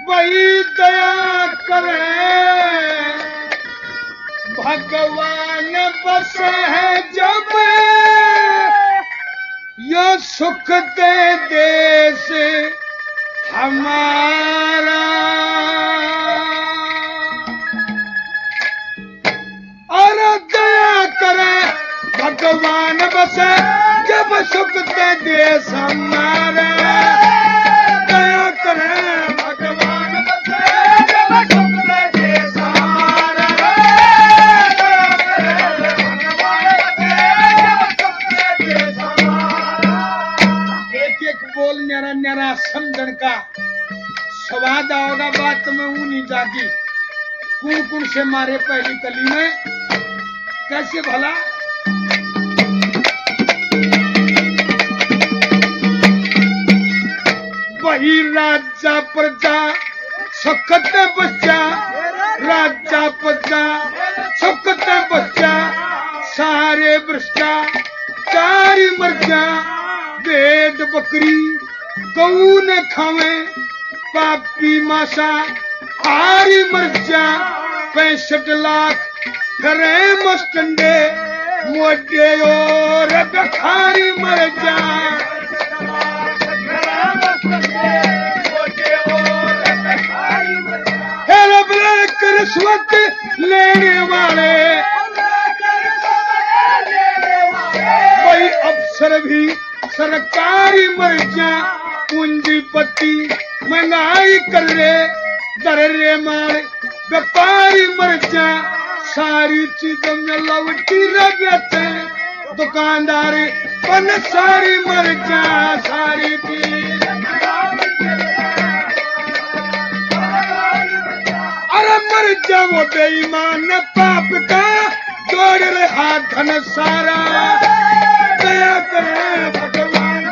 वही दया करे भगवान बस है जब यो सुख दे देश हमारा। और दया करे भगवान बस जब सुख दे देश हमारा। दया करे भगवान बस जब सुख दे देश हमारा। एक एक बोल न्यारा न्यारा समझन का स्वाद आओगा बात में ऊ नहीं जाती। कौन कौन से मारे पहली कली में कैसे भला। वही राजा प्रजा सुखत बच्चा राजा प्रजा सुखत बच्चा सारे भ्रष्टाचारी मर्जा भेड़ बकरी गऊ ने खावे पापी मासा हारी मर्जा 65 लाख करे मस्टंडे मोटे और बखारी मर्जा। रिश्वत लेने वाले वही अफसर भी सरकारी मर्जा पूंजीपति महंगाई कर रहे दर्रे मार व्यापारी मर्जा सारी चीजों में लवटी रगते दुकानदार पन सारी मर्जा सारी चीज। अरे मर जाओ बेईमान पाप का जोड़ रहे हाथ धन सारा। दया करे भगवान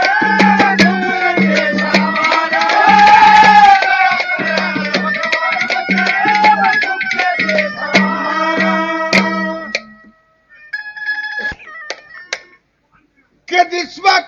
के जिस वक्त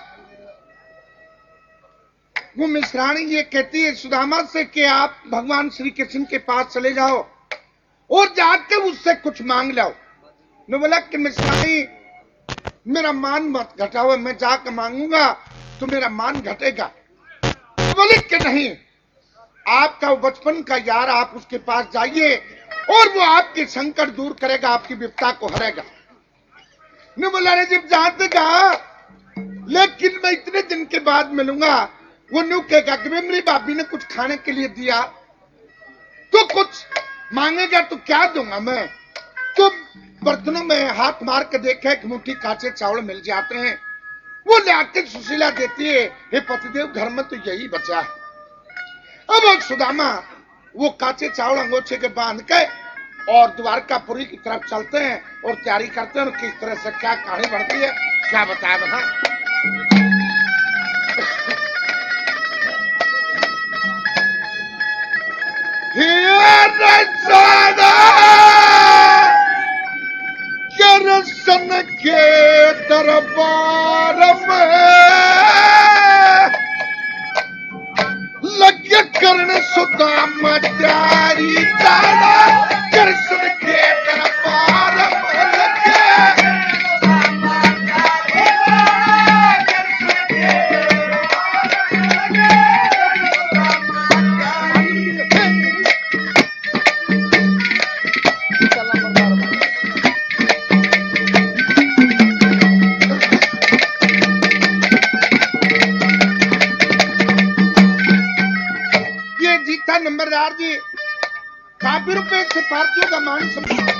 वो मिश्राणी ये कहती है सुदामा से कि आप भगवान श्री कृष्ण के पास चले जाओ और जाके उससे कुछ मांग लो। मैं बोला कि मिश्राणी मेरा मान मत घटाओ, मैं जाकर मांगूंगा तो मेरा मान घटेगा। तो बोले कि नहीं, आपका बचपन का यार, आप उसके पास जाइए और वो आपके संकट दूर करेगा, आपकी विपदा को हरेगा। मैं बोला रे जब जाते जा, लेकिन मैं इतने दिन के बाद मिलूंगा। वो न्यू कहेगा कि मेरी भाभी ने कुछ खाने के लिए दिया तो कुछ मांगेगा तो क्या दूंगा मैं। तो बर्तनों में हाथ मार के देखा एक मुट्ठी काचे चावल मिल जाते हैं, वो लाके सुशीला देती है, हे पतिदेव घर में तो यही बचा है। अब सुदामा वो काचे चावल अंगोछे के बांध के और द्वारकापुरी की तरफ चलते हैं और तैयारी करते हैं। और किस तरह से क्या कहानी बढ़ती है क्या बताया बना। कृष्ण के दरबार में लगे कर्ण सुदामा तैयारी जाना। कृष्ण के दरबार में लगे नंबरदार जी काफी रुपए से पार्टियों का मान सम्मान।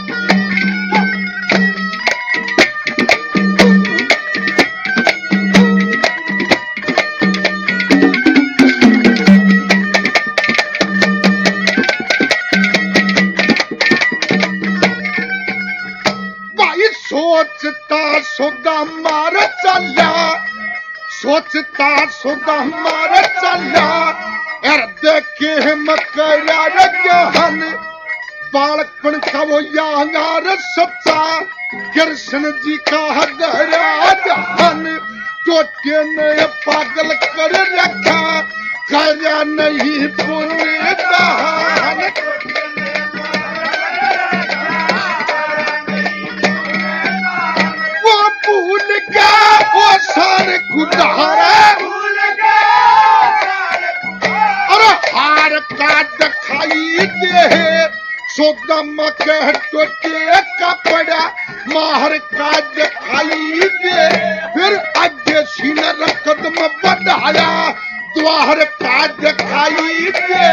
भाई सोचता सुदामा चला, सोचता सुदामा चला। देखे मकरा जहन बालकपन का वो यार सच्चा। कृष्ण जी का हदरा जहन टोटे ने पागल कर रखा। करा नहीं पुण्य धारा अरे हार का दिखाई दे सोदम कह टोटे कपड़ा माहर का दिखाई दे फिर आगे सीन कदम बढ़ाया द्वार का दिखाई दे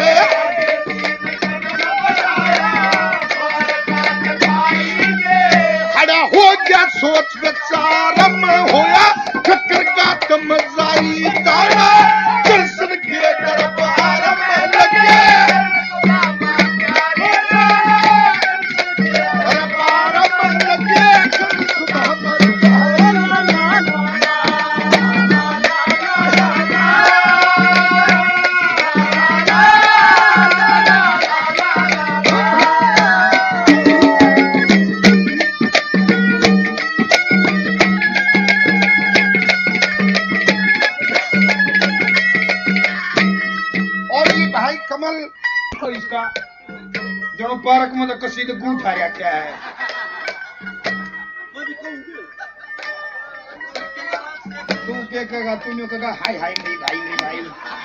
खड़ा हो गया सोच विचार में होया फिक्र का तुम जाई तारा कृष्ण के दरबार में लगे इसका जनो पार्क में तो कसी तो गूठ आ क्या है तू क्या कहेगा तू नहीं कहेगा हाय हाय नहीं भाई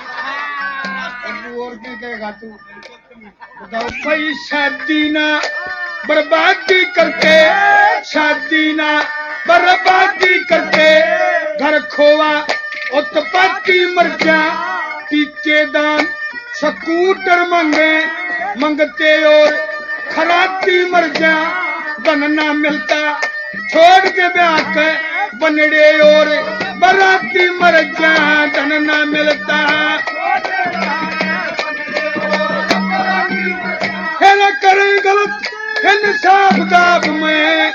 और क्या कहेगा तू बताओ भाई शादी ना बर्बादी करके शादी ना बर्बादी करके घर खोवा उत्पत्ति मर जा पीछे दान स्कूटर मंगते और खराती मर जा धन ना मिलता छोड़ के ब्याह के बनड़े और बराती मर जा धन ना मिलता है ना करे गलत इंसाफ दाब में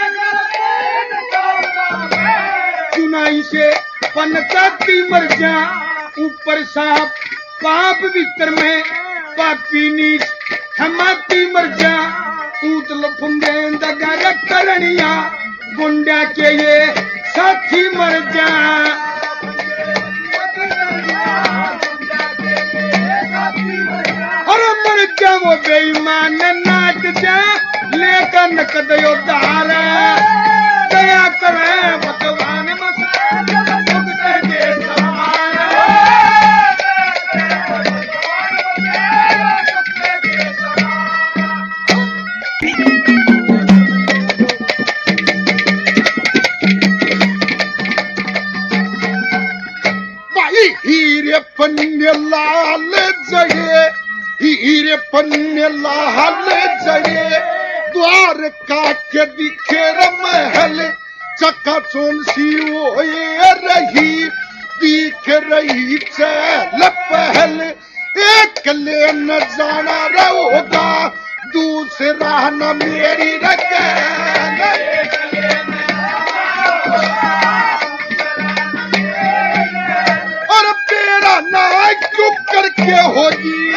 चुनाई से पनकाती मर जा ऊपर साफ पाप भीतर में पापी नीच हमाती मर जा ऊत लफंगे दगा करनिया गुंडा के ये साथी मर जा अरे मर जा वो बेईमान नाच जा लेकर नकद उधार दया करे भगवान हीरे पन्ने लाल जगे हीरे पन्ने लाल जगे द्वार के दिखे महल चकाचौंध सी ओए रही दिख रही चहल पहल एक ले न जाना रहोगा दूसरा न मेरी रखे ना क्यों करके होगी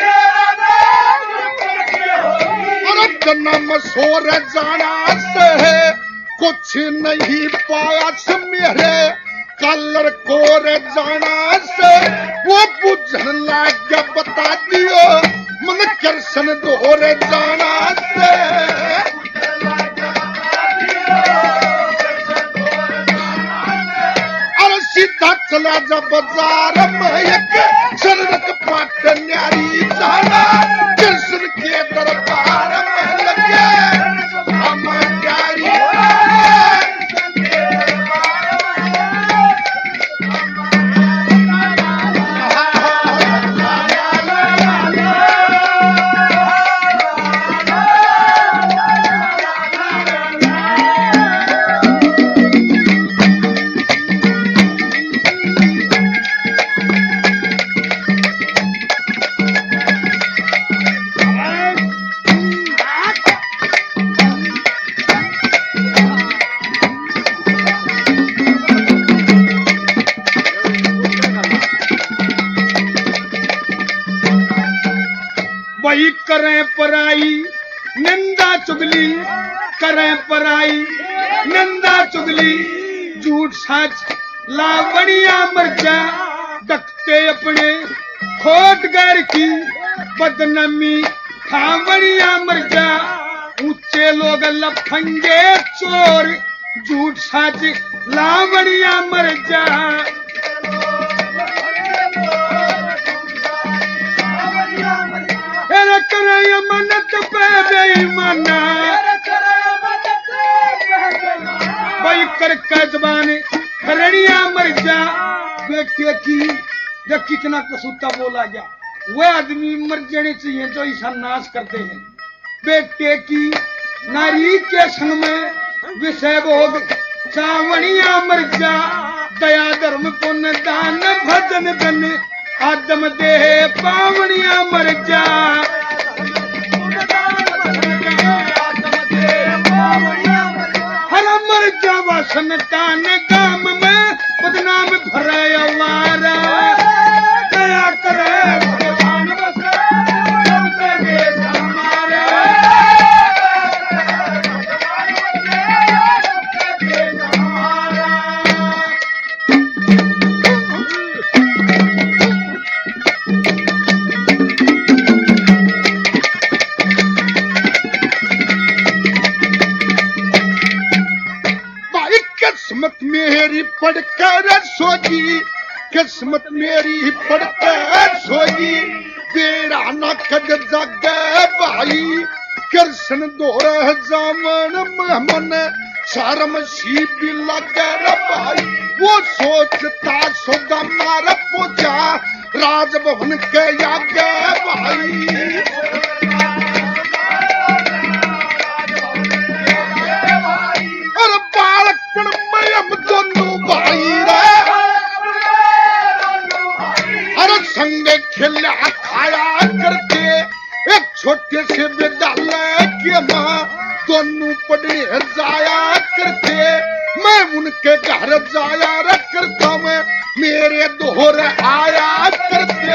और जन्म सोर जाना से है कुछ नहीं पाया से मेरे कलर कोर जाना से वो बुझन लाग गया बता दियो मन कृष्ण दोर जाना से सीधा चला जा बाजार में एक शररक पाट न्यारी जाना कृष्ण के दरबार में लगे हमारी वही करें पराई निंदा चुगली करें पराई निंदा चुगली झूठ सच लावड़िया मर्जा डकते अपने खोट घर की बदनामी खावड़िया मर्जा ऊंचे लोग लफंगे चोर झूठ साच लावणिया मर जा करे मन्नत पे बेईमाना भाई करके जबान खरड़िया मर जा बेटे की जब कितना कसूता बोला गया वह आदमी मर जाने चाहिए जो ऐसा नाश करते हैं बेटे की नारी के संग में विषय भोग सावणिया मर जा दया धर्म पुण्य दान भजन धन आदम देह पावनिया मर जा हर मर जा वासन तान काम में बदनाम भरे अवारा दया करे भगवान बसे सबके देश हमारे किस्मत मेरी पढ़कर सोगी किस्मत मेरी पढ़कर सोगी तेरा न कद जग भाई कृष्ण दोर जामन मन शर्म सी भी लगर भाई वो सोचता सोदा मार पूजा राजभवन के आगे भाई और बालकपन में हम दोनों भाई रे और संग खेला खाया करते एक छोटे से विद्यालय के माँ दोनों पढ़ने जाया करते मैं उनके घर जाया करता मैं मेरे दोहर आया करते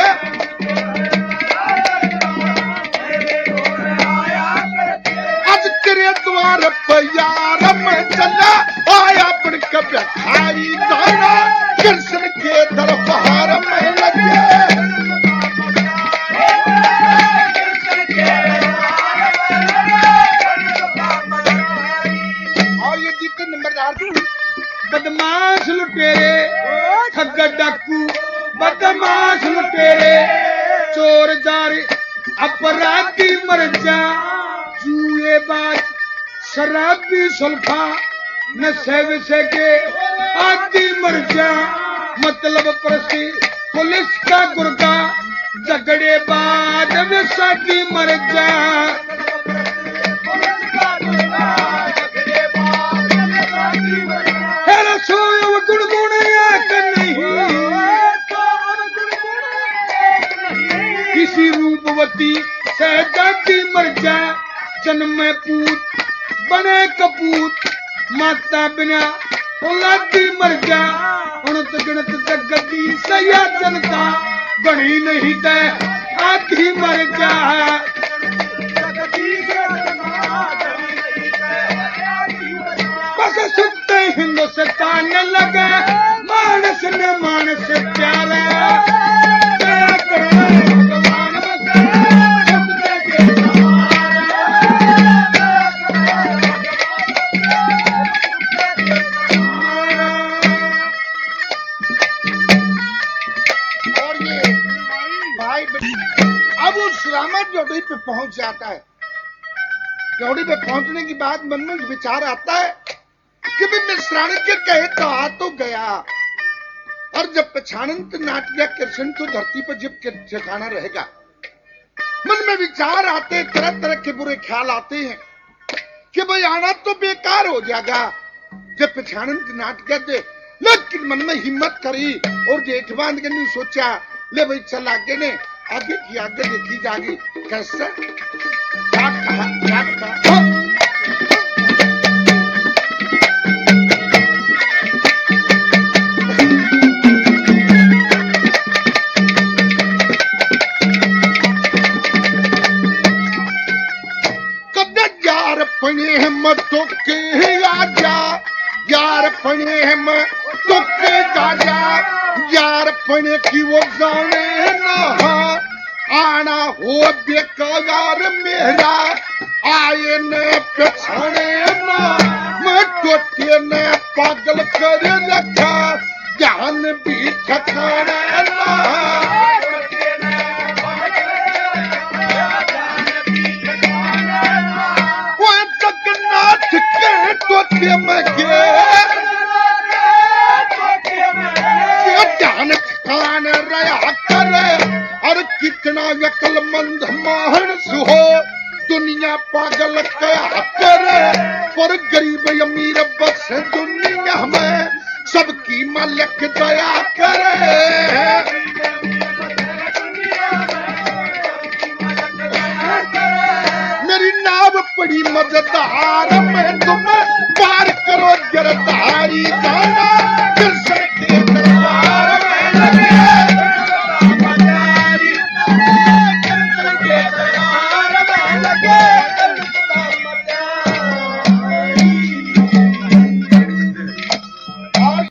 आज तेरे द्वार पर यार मैं चला आया बन कब खाई जाना कृष्ण के दरबार में लगे और ये जीते नंबरदार बदमाश लुटेरे ठग डाकू बदमाश लुटेरे चोर जारे अपराधी मर जा जुएबाज शराबी सुल्फा नशे विषय के आदि मर जा मतलब प्रसी पुलिस का गुर्गा झगड़े बाद विसाखी मर जा किसी रूपवती सहजाती मर जा जन्म पूत बने कपूत माता बिना औलादी मर जा उनत गणत जगती सया जनता बनी नहीं तै आधी मर जा बस सुनते हिंदुस्तान लगे मानस ने मानस प्यारा जोड़ी पे पहुंच जाता है जोड़ी पे पहुंचने के बाद मन में विचार आता है कि भाई मिश्राणी के कहे तो आ तो गया और जब पछाणंत नाट गया कृष्ण तो धरती पर जब ठिकाना रहेगा मन में विचार आते तरह तरह के बुरे ख्याल आते हैं कि भाई आना तो बेकार हो जाएगा जब पछाणंत नाट गया दे लेकिन मन में हिम्मत करी और जेठ बांध के नहीं सोचा ले भाई चल आगे ने आगे की आगे देखी जाएगी कैसे क्या कहा कद यार पने हम तो के आजा यार पने हम तो के आजा यार पने की वो जाने ना आना हो बेकार मेरा आए न पछाने ना टोटे ने पागल कर रखा ज्ञान भी ठिकाना वो जगन्नाथ के टोटे में गिरे ज्ञान ठिकाने रहा करे और कितना अक्लमंद मानस हो दुनिया पागल क्या करे पर गरीब अमीर बस दुनिया में सबकी मालिक दया करे